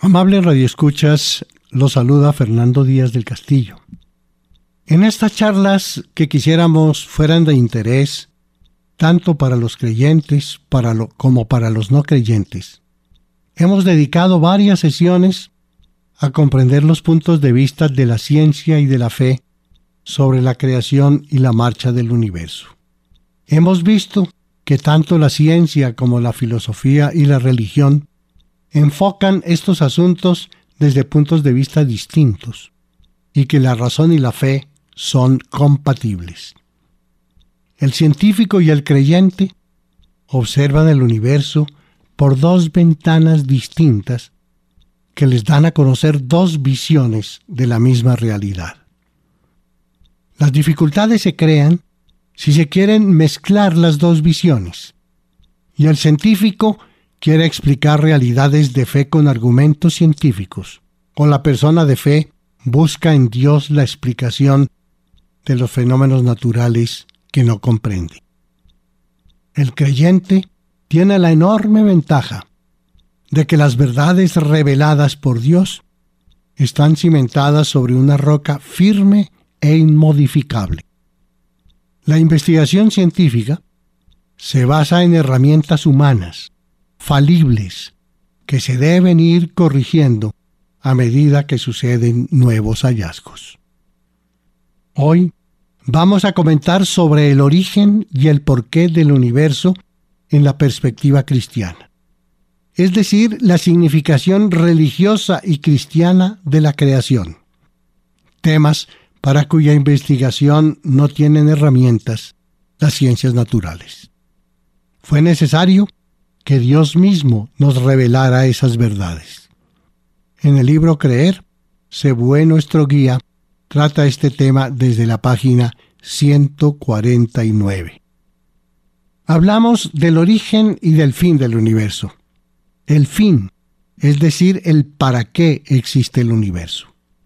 Amables radioescuchas, los saluda Fernando Díaz del Castillo. En estas charlas que quisiéramos fueran de interés, tanto para los creyentes como para los no creyentes, hemos dedicado varias sesiones a comprender los puntos de vista de la ciencia y de la fe sobre la creación y la marcha del universo. Hemos visto que tanto la ciencia como la filosofía y la religión enfocan estos asuntos desde puntos de vista distintos y que la razón y la fe son compatibles. El científico y el creyente observan el universo por dos ventanas distintas que les dan a conocer dos visiones de la misma realidad. Las dificultades se crean si se quieren mezclar las dos visiones, y el científico quiere explicar realidades de fe con argumentos científicos, o la persona de fe busca en Dios la explicación de los fenómenos naturales que no comprende. El creyente tiene la enorme ventaja de que las verdades reveladas por Dios están cimentadas sobre una roca firme e inmodificable. La investigación científica se basa en herramientas humanas, falibles, que se deben ir corrigiendo a medida que suceden nuevos hallazgos. Hoy vamos a comentar sobre el origen y el porqué del universo en la perspectiva cristiana, es decir, la significación religiosa y cristiana de la creación, temas para cuya investigación no tienen herramientas las ciencias naturales. Fue necesario que Dios mismo nos revelara esas verdades. En el libro Creer, Cebué nuestro guía, trata este tema desde la página 149. Hablamos del origen y del fin del universo. El fin, es decir, el para qué existe el universo.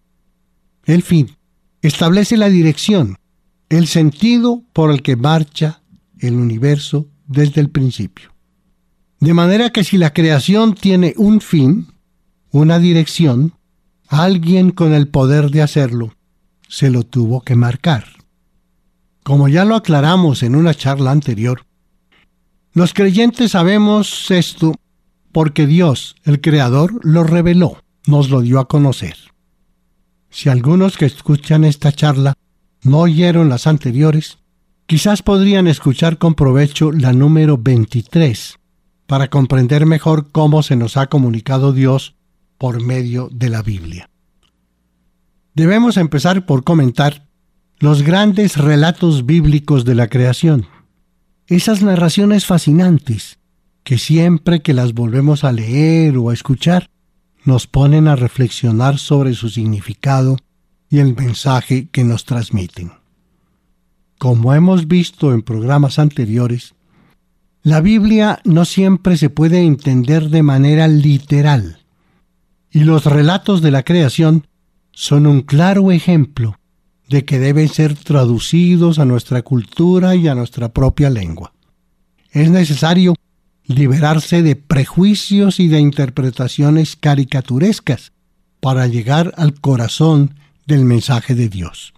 El fin establece la dirección, el sentido por el que marcha el universo desde el principio. De manera que si la creación tiene un fin, una dirección, alguien con el poder de hacerlo se lo tuvo que marcar. Como ya lo aclaramos en una charla anterior, los creyentes sabemos esto porque Dios, el Creador, lo reveló, nos lo dio a conocer. Si algunos que escuchan esta charla no oyeron las anteriores, quizás podrían escuchar con provecho la número 23 para comprender mejor cómo se nos ha comunicado Dios por medio de la Biblia. Debemos empezar por comentar los grandes relatos bíblicos de la creación. Esas narraciones fascinantes que siempre que las volvemos a leer o a escuchar, nos ponen a reflexionar sobre su significado y el mensaje que nos transmiten. Como hemos visto en programas anteriores, la Biblia no siempre se puede entender de manera literal, y los relatos de la creación son un claro ejemplo de que deben ser traducidos a nuestra cultura y a nuestra propia lengua. Es necesario liberarse de prejuicios y de interpretaciones caricaturescas para llegar al corazón del mensaje de Dios.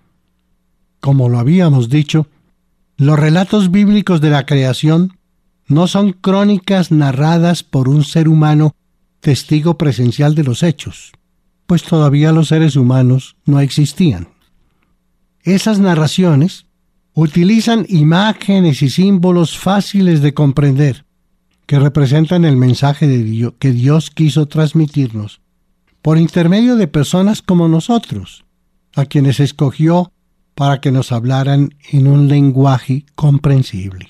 Como lo habíamos dicho, los relatos bíblicos de la creación no son crónicas narradas por un ser humano testigo presencial de los hechos, pues todavía los seres humanos no existían. Esas narraciones utilizan imágenes y símbolos fáciles de comprender, que representan el mensaje de Dios que Dios quiso transmitirnos por intermedio de personas como nosotros, a quienes escogió para que nos hablaran en un lenguaje comprensible.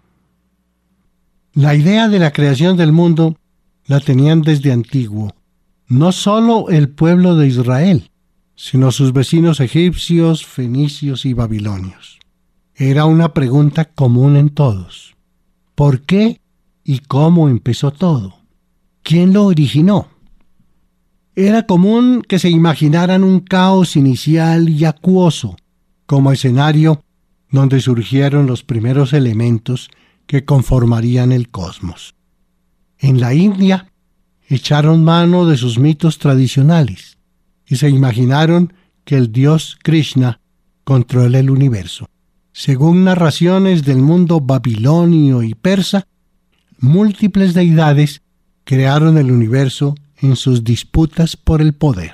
La idea de la creación del mundo la tenían desde antiguo, no solo el pueblo de Israel, sino sus vecinos egipcios, fenicios y babilonios. Era una pregunta común en todos. ¿Por qué y cómo empezó todo? ¿Quién lo originó? Era común que se imaginaran un caos inicial y acuoso como escenario donde surgieron los primeros elementos que conformarían el cosmos. En la India, echaron mano de sus mitos tradicionales y se imaginaron que el dios Krishna controla el universo. Según narraciones del mundo babilonio y persa, múltiples deidades crearon el universo en sus disputas por el poder.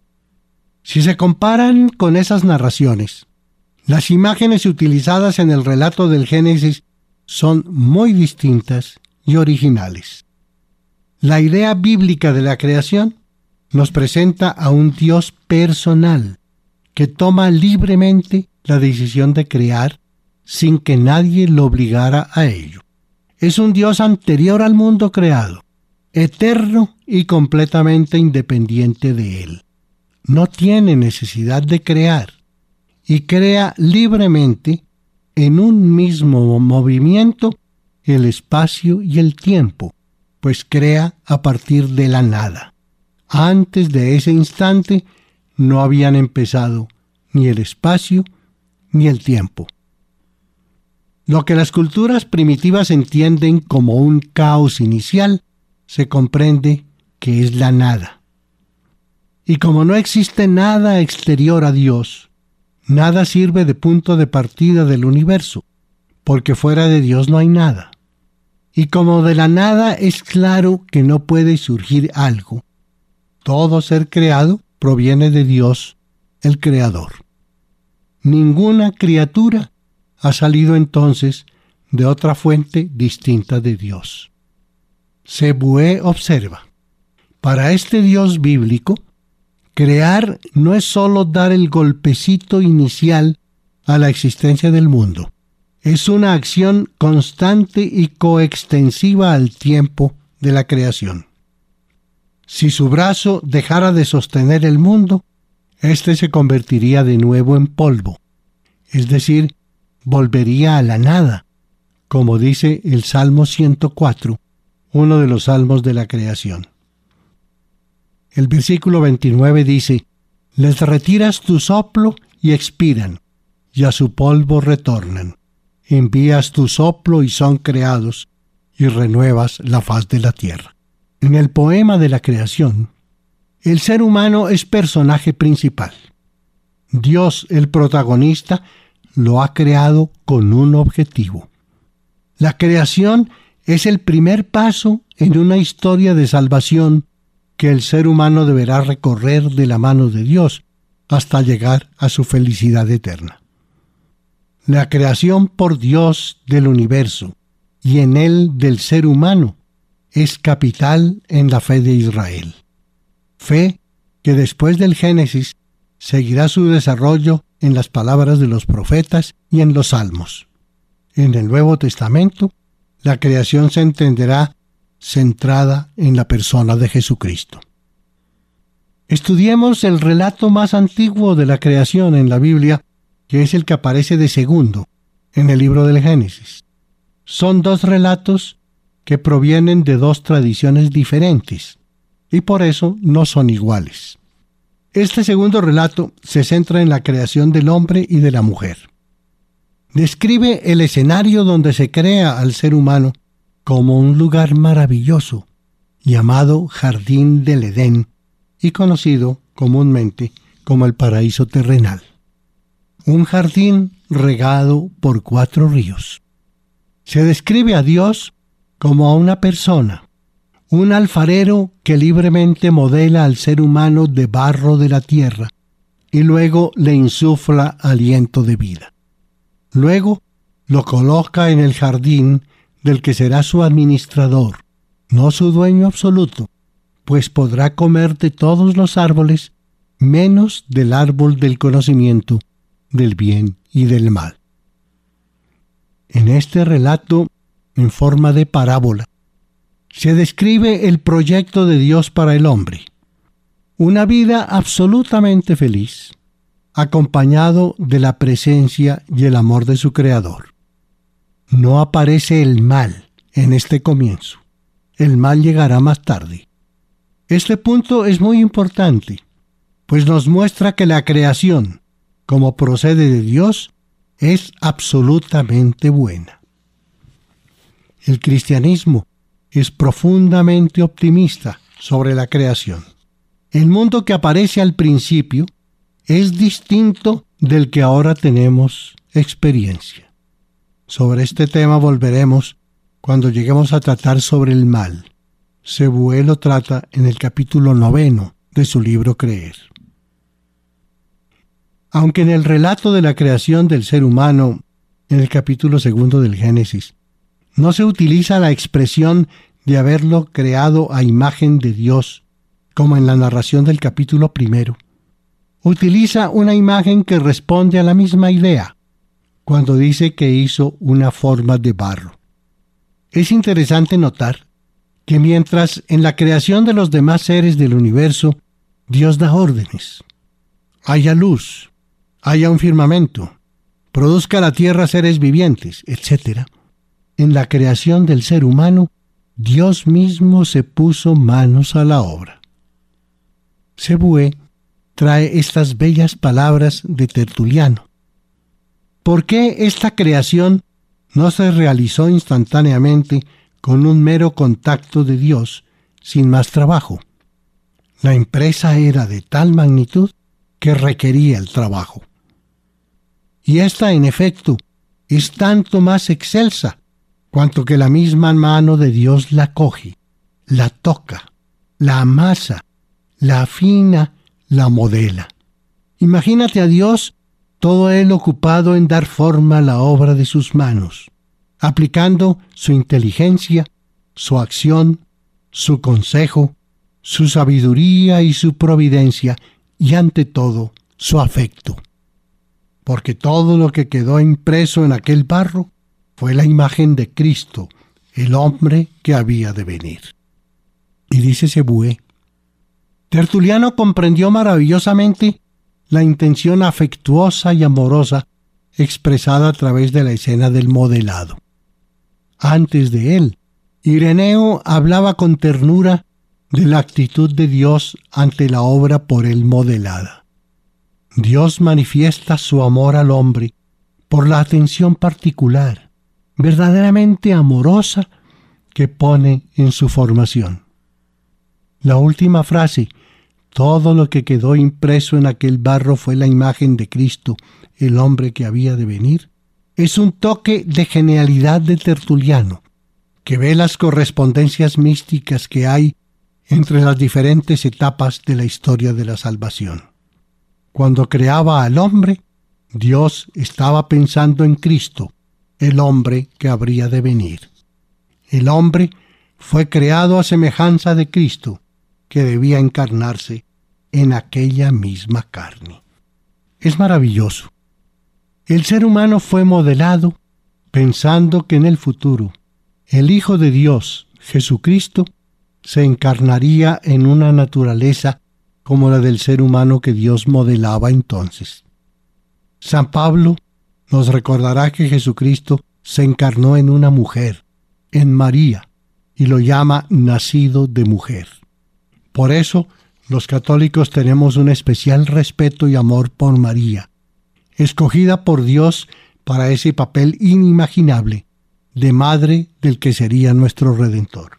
Si se comparan con esas narraciones, las imágenes utilizadas en el relato del Génesis son muy distintas y originales. La idea bíblica de la creación nos presenta a un Dios personal que toma libremente la decisión de crear sin que nadie lo obligara a ello. Es un Dios anterior al mundo creado, eterno y completamente independiente de él. No tiene necesidad de crear y crea libremente en un mismo movimiento el espacio y el tiempo, pues crea a partir de la nada. Antes de ese instante no habían empezado ni el espacio ni el tiempo. Lo que las culturas primitivas entienden como un caos inicial, se comprende que es la nada. Y como no existe nada exterior a Dios, nada sirve de punto de partida del universo, porque fuera de Dios no hay nada. Y como de la nada es claro que no puede surgir algo, todo ser creado proviene de Dios, el Creador. Ninguna criatura ha salido entonces de otra fuente distinta de Dios. Sebué observa: para este Dios bíblico, crear no es sólo dar el golpecito inicial a la existencia del mundo. Es una acción constante y coextensiva al tiempo de la creación. Si su brazo dejara de sostener el mundo, éste se convertiría de nuevo en polvo, es decir, volvería a la nada, como dice el Salmo 104, uno de los salmos de la creación. El versículo 29 dice: les retiras tu soplo y expiran, y a su polvo retornan. Envías tu soplo y son creados, y renuevas la faz de la tierra. En el poema de la creación, el ser humano es personaje principal. Dios, el protagonista, lo ha creado con un objetivo. La creación es el primer paso en una historia de salvación que el ser humano deberá recorrer de la mano de Dios hasta llegar a su felicidad eterna. La creación por Dios del universo y en él del ser humano es capital en la fe de Israel. Fe que después del Génesis seguirá su desarrollo en las palabras de los profetas y en los salmos. En el Nuevo Testamento, la creación se entenderá centrada en la persona de Jesucristo. Estudiemos el relato más antiguo de la creación en la Biblia, que es el que aparece de segundo en el libro del Génesis. Son dos relatos que provienen de dos tradiciones diferentes, y por eso no son iguales. Este segundo relato se centra en la creación del hombre y de la mujer. Describe el escenario donde se crea al ser humano como un lugar maravilloso, llamado Jardín del Edén, y conocido comúnmente como el paraíso terrenal. Un jardín regado por 4 ríos. Se describe a Dios como a una persona, un alfarero que libremente modela al ser humano de barro de la tierra y luego le insufla aliento de vida. Luego lo coloca en el jardín del que será su administrador, no su dueño absoluto, pues podrá comer de todos los árboles menos del árbol del conocimiento del bien y del mal. En este relato, en forma de parábola, se describe el proyecto de Dios para el hombre. Una vida absolutamente feliz, acompañado de la presencia y el amor de su Creador. No aparece el mal en este comienzo. El mal llegará más tarde. Este punto es muy importante, pues nos muestra que la creación, como procede de Dios, es absolutamente buena. El cristianismo es profundamente optimista sobre la creación. El mundo que aparece al principio es distinto del que ahora tenemos experiencia. Sobre este tema volveremos cuando lleguemos a tratar sobre el mal. Sebué lo trata en el capítulo 9 de su libro Creer. Aunque en el relato de la creación del ser humano, en el capítulo 2 del Génesis, no se utiliza la expresión de haberlo creado a imagen de Dios, como en la narración del capítulo 1, utiliza una imagen que responde a la misma idea, cuando dice que hizo una forma de barro. Es interesante notar que mientras en la creación de los demás seres del universo, Dios da órdenes. Haya luz, haya un firmamento, produzca la tierra seres vivientes, etc. En la creación del ser humano, Dios mismo se puso manos a la obra. Sebué trae estas bellas palabras de Tertuliano. ¿Por qué esta creación no se realizó instantáneamente con un mero contacto de Dios, sin más trabajo? La empresa era de tal magnitud que requería el trabajo. Y esta, en efecto, es tanto más excelsa, cuanto que la misma mano de Dios la coge, la toca, la amasa, la afina, la modela. Imagínate a Dios, todo él ocupado en dar forma a la obra de sus manos, aplicando su inteligencia, su acción, su consejo, su sabiduría y su providencia, y ante todo, su afecto. Porque todo lo que quedó impreso en aquel barro fue la imagen de Cristo, el hombre que había de venir. Y dice Sebué, Tertuliano comprendió maravillosamente la intención afectuosa y amorosa expresada a través de la escena del modelado. Antes de él, Ireneo hablaba con ternura de la actitud de Dios ante la obra por él modelada. Dios manifiesta su amor al hombre por la atención particular, verdaderamente amorosa, que pone en su formación. La última frase, todo lo que quedó impreso en aquel barro fue la imagen de Cristo, el hombre que había de venir, es un toque de genialidad de Tertuliano, que ve las correspondencias místicas que hay entre las diferentes etapas de la historia de la salvación. Cuando creaba al hombre, Dios estaba pensando en Cristo, el hombre que habría de venir. El hombre fue creado a semejanza de Cristo, que debía encarnarse en aquella misma carne. Es maravilloso. El ser humano fue modelado pensando que en el futuro el Hijo de Dios, Jesucristo, se encarnaría en una naturaleza como la del ser humano que Dios modelaba entonces. San Pablo nos recordará que Jesucristo se encarnó en una mujer, en María, y lo llama nacido de mujer. Por eso, los católicos tenemos un especial respeto y amor por María, escogida por Dios para ese papel inimaginable de madre del que sería nuestro Redentor.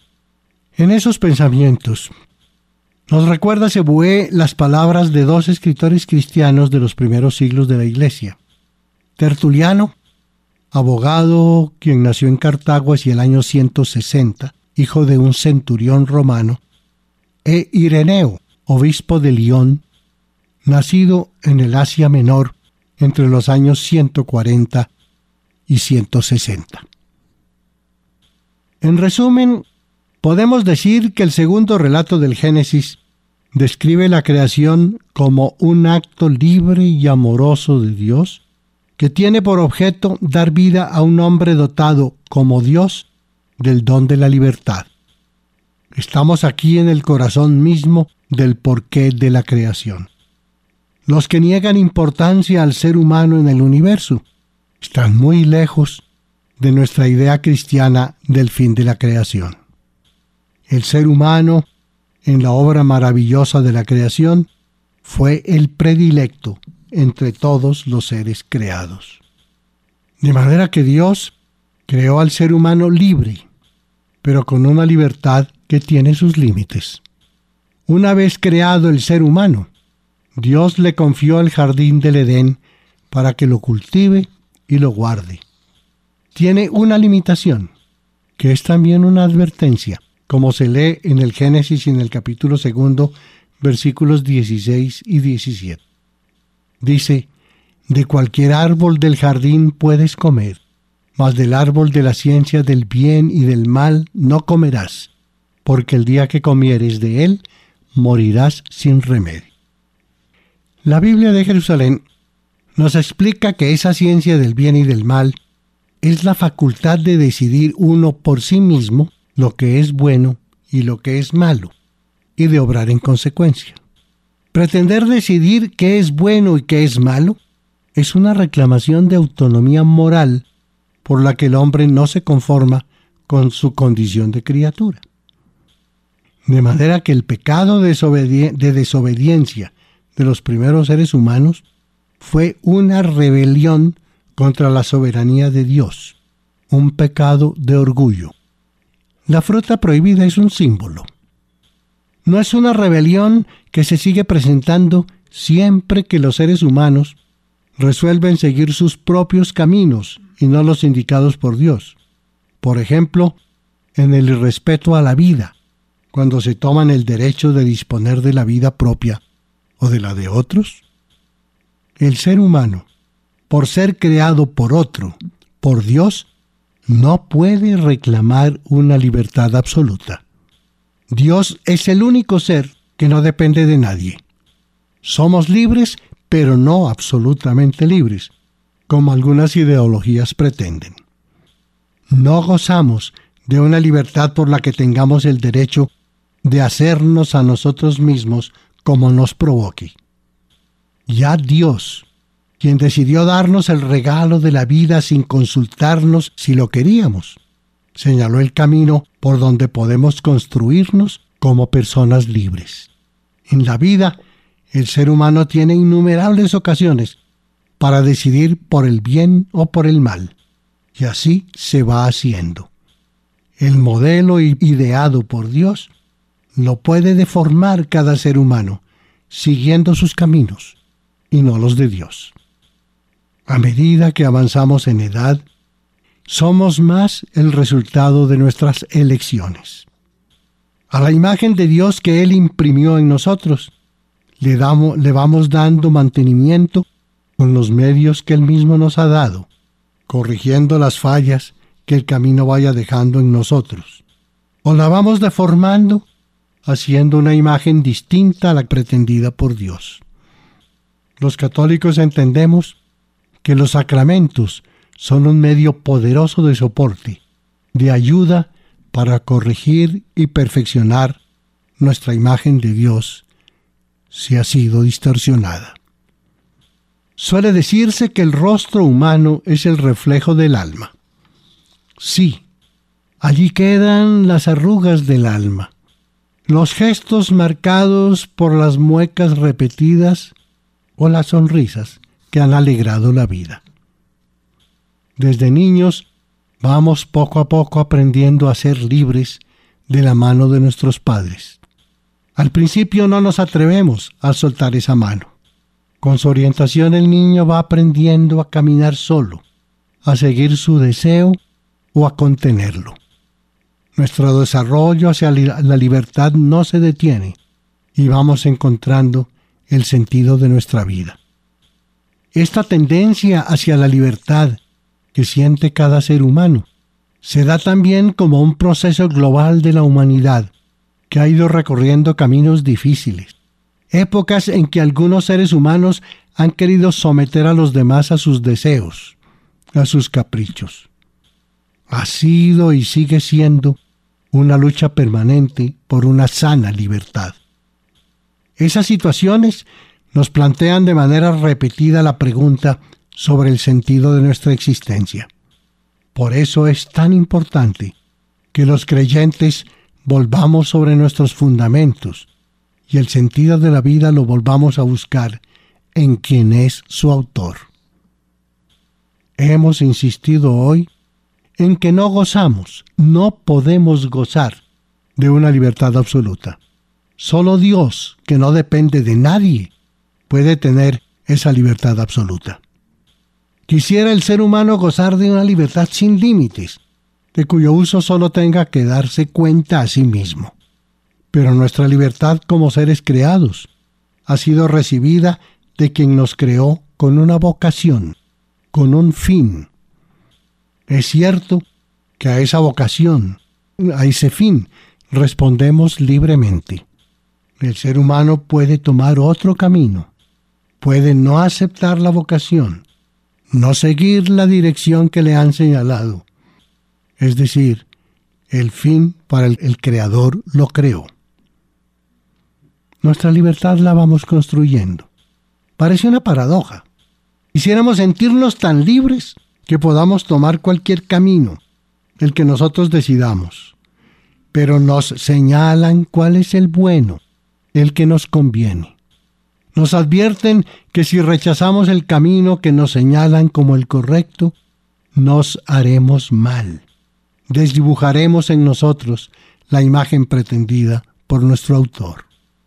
En esos pensamientos, nos recuerda Sebué las palabras de dos escritores cristianos de los primeros siglos de la Iglesia. Tertuliano, abogado quien nació en Cartago hacia el año 160, hijo de un centurión romano, e Ireneo, obispo de Lyon, nacido en el Asia Menor entre los años 140 y 160. En resumen, podemos decir que el segundo relato del Génesis describe la creación como un acto libre y amoroso de Dios que tiene por objeto dar vida a un hombre dotado, como Dios, del don de la libertad. Estamos aquí en el corazón mismo del porqué de la creación. Los que niegan importancia al ser humano en el universo están muy lejos de nuestra idea cristiana del fin de la creación. El ser humano, en la obra maravillosa de la creación, fue el predilecto entre todos los seres creados. De manera que Dios creó al ser humano libre, pero con una libertad que tiene sus límites. Una vez creado el ser humano, Dios le confió el jardín del Edén para que lo cultive y lo guarde. Tiene una limitación, que es también una advertencia, como se lee en el Génesis en el capítulo 2, versículos 16 y 17. Dice: «De cualquier árbol del jardín puedes comer, mas del árbol de la ciencia del bien y del mal no comerás, porque el día que comieres de él, morirás sin remedio». La Biblia de Jerusalén nos explica que esa ciencia del bien y del mal es la facultad de decidir uno por sí mismo lo que es bueno y lo que es malo, y de obrar en consecuencia. Pretender decidir qué es bueno y qué es malo es una reclamación de autonomía moral por la que el hombre no se conforma con su condición de criatura. De manera que el pecado de desobediencia de los primeros seres humanos fue una rebelión contra la soberanía de Dios, un pecado de orgullo. La fruta prohibida es un símbolo. No es una rebelión que se sigue presentando siempre que los seres humanos resuelven seguir sus propios caminos y no los indicados por Dios. Por ejemplo, en el irrespeto a la vida, cuando se toman el derecho de disponer de la vida propia o de la de otros. El ser humano, por ser creado por otro, por Dios, no puede reclamar una libertad absoluta. Dios es el único ser que no depende de nadie. Somos libres, pero no absolutamente libres, como algunas ideologías pretenden. No gozamos de una libertad por la que tengamos el derecho de hacernos a nosotros mismos como nos provoque. Ya Dios, quien decidió darnos el regalo de la vida sin consultarnos si lo queríamos, señaló el camino por donde podemos construirnos como personas libres. En la vida, el ser humano tiene innumerables ocasiones para decidir por el bien o por el mal, y así se va haciendo. El modelo ideado por Dios lo puede deformar cada ser humano, siguiendo sus caminos, y no los de Dios. A medida que avanzamos en edad, somos más el resultado de nuestras elecciones. A la imagen de Dios que Él imprimió en nosotros, le vamos dando mantenimiento con los medios que Él mismo nos ha dado, corrigiendo las fallas que el camino vaya dejando en nosotros. O la vamos deformando, haciendo una imagen distinta a la pretendida por Dios. Los católicos entendemos que los sacramentos son un medio poderoso de soporte, de ayuda para corregir y perfeccionar nuestra imagen de Dios si ha sido distorsionada. Suele decirse que el rostro humano es el reflejo del alma. Sí, allí quedan las arrugas del alma, los gestos marcados por las muecas repetidas o las sonrisas que han alegrado la vida. Desde niños vamos poco a poco aprendiendo a ser libres de la mano de nuestros padres. Al principio no nos atrevemos a soltar esa mano. Con su orientación el niño va aprendiendo a caminar solo, a seguir su deseo o a contenerlo. Nuestro desarrollo hacia la libertad no se detiene y vamos encontrando el sentido de nuestra vida. Esta tendencia hacia la libertad que siente cada ser humano se da también como un proceso global de la humanidad que ha ido recorriendo caminos difíciles, épocas en que algunos seres humanos han querido someter a los demás a sus deseos, a sus caprichos. Ha sido y sigue siendo una lucha permanente por una sana libertad. Esas situaciones nos plantean de manera repetida la pregunta sobre el sentido de nuestra existencia. Por eso es tan importante que los creyentes volvamos sobre nuestros fundamentos y el sentido de la vida lo volvamos a buscar en quien es su autor. Hemos insistido hoy en que no gozamos, no podemos gozar de una libertad absoluta. Solo Dios, que no depende de nadie, puede tener esa libertad absoluta. Quisiera el ser humano gozar de una libertad sin límites, de cuyo uso solo tenga que darse cuenta a sí mismo. Pero nuestra libertad como seres creados ha sido recibida de quien nos creó con una vocación, con un fin. Es cierto que a esa vocación, a ese fin, respondemos libremente. El ser humano puede tomar otro camino, puede no aceptar la vocación, no seguir la dirección que le han señalado. Es decir, el fin para el Creador lo creó. Nuestra libertad la vamos construyendo. Parece una paradoja. Quisiéramos sentirnos tan libres que podamos tomar cualquier camino, el que nosotros decidamos. Pero nos señalan cuál es el bueno, el que nos conviene. Nos advierten que si rechazamos el camino que nos señalan como el correcto, nos haremos mal. Desdibujaremos en nosotros la imagen pretendida por nuestro autor.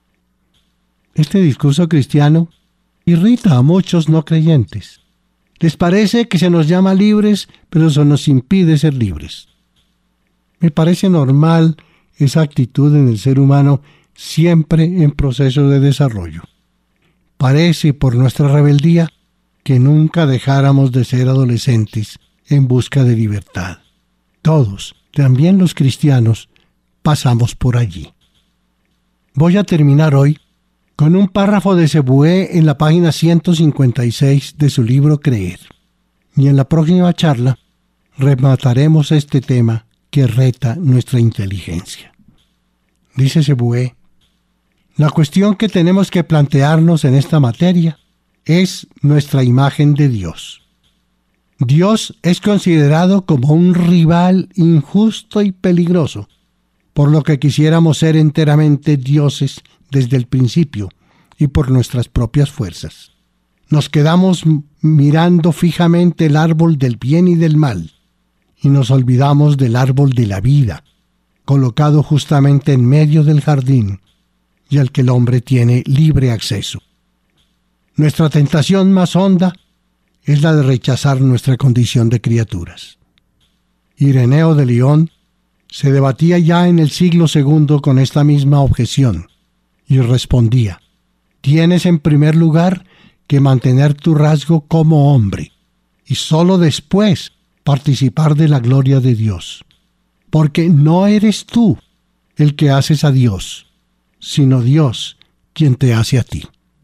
Este discurso cristiano irrita a muchos no creyentes. Les parece que se nos llama libres, pero eso nos impide ser libres. Me parece normal esa actitud en el ser humano siempre en proceso de desarrollo. Parece por nuestra rebeldía que nunca dejáramos de ser adolescentes en busca de libertad. Todos, también los cristianos, pasamos por allí. Voy a terminar hoy con un párrafo de Sebué en la página 156 de su libro Creer. Y en la próxima charla remataremos este tema que reta nuestra inteligencia. Dice Sebué: la cuestión que tenemos que plantearnos en esta materia es nuestra imagen de Dios. Dios es considerado como un rival injusto y peligroso, por lo que quisiéramos ser enteramente dioses desde el principio y por nuestras propias fuerzas. Nos quedamos mirando fijamente el árbol del bien y del mal, y nos olvidamos del árbol de la vida, colocado justamente en medio del jardín, y al que el hombre tiene libre acceso. Nuestra tentación más honda es la de rechazar nuestra condición de criaturas. Ireneo de León se debatía ya en el siglo II con esta misma objeción, y respondía: tienes en primer lugar que mantener tu rasgo como hombre, y sólo después participar de la gloria de Dios, porque no eres tú el que haces a Dios, sino Dios quien te hace a ti.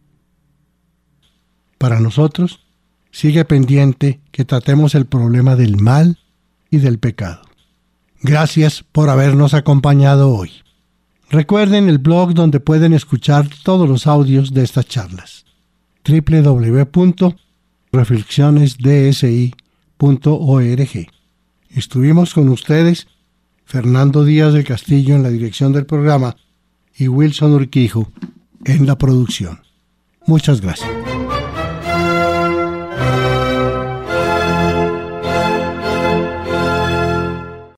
Para nosotros, sigue pendiente que tratemos el problema del mal y del pecado. Gracias por habernos acompañado hoy. Recuerden el blog donde pueden escuchar todos los audios de estas charlas: www.reflexionesdsi.org. Estuvimos con ustedes Fernando Díaz del Castillo en la dirección del programa y Wilson Urquijo en la producción. Muchas gracias.